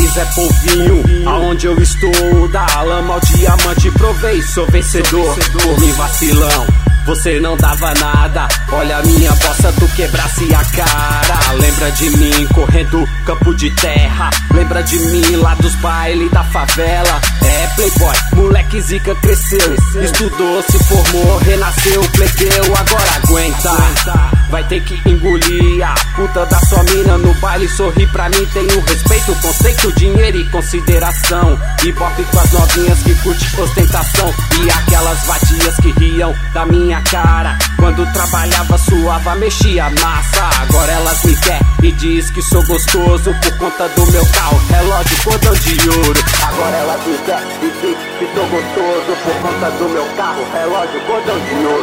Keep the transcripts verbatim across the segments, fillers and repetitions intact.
moleques é polvinho. Aonde eu estou, da lama ao diamante provei, sou vencedor. Por mim vacilão, você não dava nada. Olha a minha bossa, tu quebrasse a cara. Lembra de mim correndo campo de terra, lembra de mim lá dos bailes da favela. É playboy, moleque zica cresceu, estudou, se formou, renasceu, plebeu. Agora aguenta, vai ter que engolir a puta da sua mina no baile. Sorri pra mim, tenho respeito, conceito, dinheiro e consideração. Hip hop com as novinhas que curte ostentação, e aquelas vadias que riam da minha cara quando trabalhava, suava, mexia massa. Agora elas me quer e diz que sou gostoso por conta do meu carro, relógio, cordão de ouro. Agora elas me quer e diz que sou gostoso por conta do meu carro, relógio, cordão de ouro.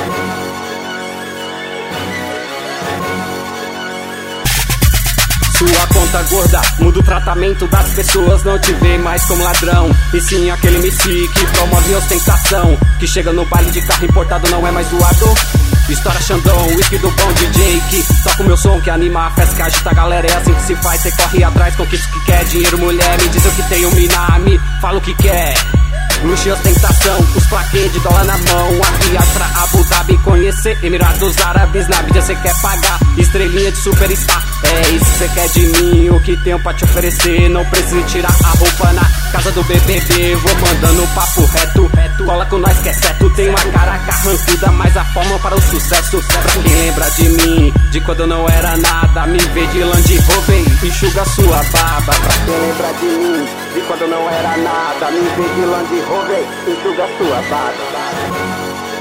Sua conta gorda, muda o tratamento das pessoas, não te vê mais como ladrão, e sim aquele M C que promove ostentação, que chega no baile de carro importado, não é mais doador. Estoura Xandão, whisky do bom D J que toca o meu som, que anima a festa, que agita a galera. É assim que se faz, cê corre atrás, conquista o que quer. Dinheiro, mulher, me diz o que tem, um minami, fala o que quer. Luxo e ostentação, os plaquês de dólar na mão. A viagem pra Abu Dhabi, conhecer Emirados Árabes. Na vida cê quer pagar, estrelinha de superstar. É isso que cê quer de mim, o que tenho pra te oferecer. Não precisa tirar a roupa na casa do B B B. Vou mandando papo reto, cola com nós que é certo. Tem uma cara carrancuda, mas a forma para o sucesso. Pra quem lembra de mim, de quando eu não era nada, me vê de Land Rover, enxuga sua barba. Pra quem lembra de mim, de quando eu não era nada, me vê de Land Rover, enxuga sua barba.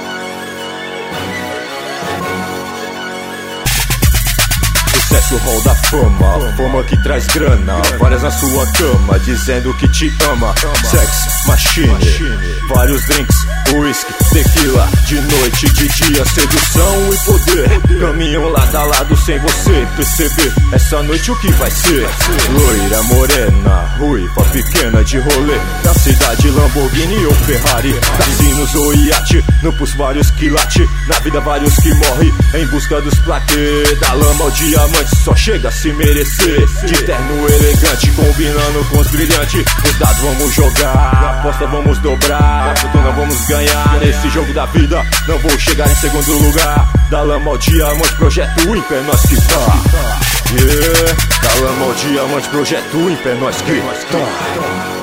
Sucesso, hall da fama, fama que traz grana. Várias na sua cama, dizendo que te ama. Sex, machine, vários drinks, whisky, tequila. De noite, de dia, sedução e poder. Caminham lado a lado sem você perceber. Essa noite o que vai ser? Loira, morena, ruiva, pequena de rolê. Na cidade, Lamborghini ou Ferrari. Casinos ou iate, no pulso vários quilates. Na vida vários que morrem em busca dos plaquês. Da lama ao diamante, só chega a se merecer. De terno elegante, combinando com os brilhantes. Os dados vamos jogar, a aposta vamos dobrar. A fortuna vamos ganhar nesse jogo da vida. Não vou chegar em segundo lugar. Da lama ao diamante, projeto ímpar, é nós que tá. Yeah. Da lama ao diamante, projeto ímpar, é nós que tá.